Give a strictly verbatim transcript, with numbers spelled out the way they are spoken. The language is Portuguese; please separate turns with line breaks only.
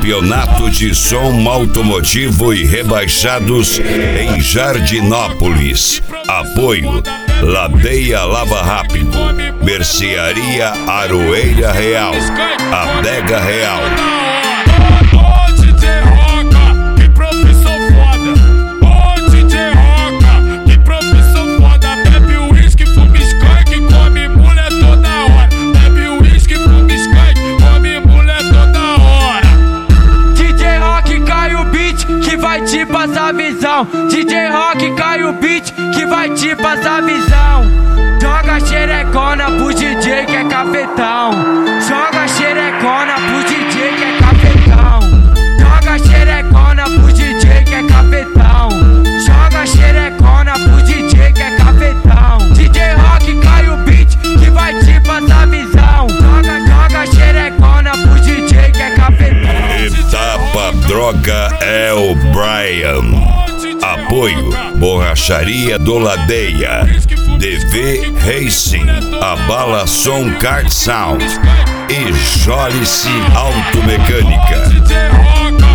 Campeonato de Som Automotivo e Rebaixados em Jardinópolis. Apoio Ladeia Lava Rápido, Mercearia Aroeira Real, Adega Real.
Te passar visão, D J Rock cai o beat que vai te passar visão. Joga xerecona pro D J que é cafetão. Joga xerecona pro D J que é cafetão. Joga xerecona pro D J que é cafetão. Joga xerecona pro D J que é cafetão. D J Rock cai o beat que vai te passar visão. Joga, joga xerecona pro D J que é cafetão.
Etapa Droga é o Brian. Apoio Borracharia do Ladeia, D V Racing, Abala Som Kart Sound e Jolice Automecânica.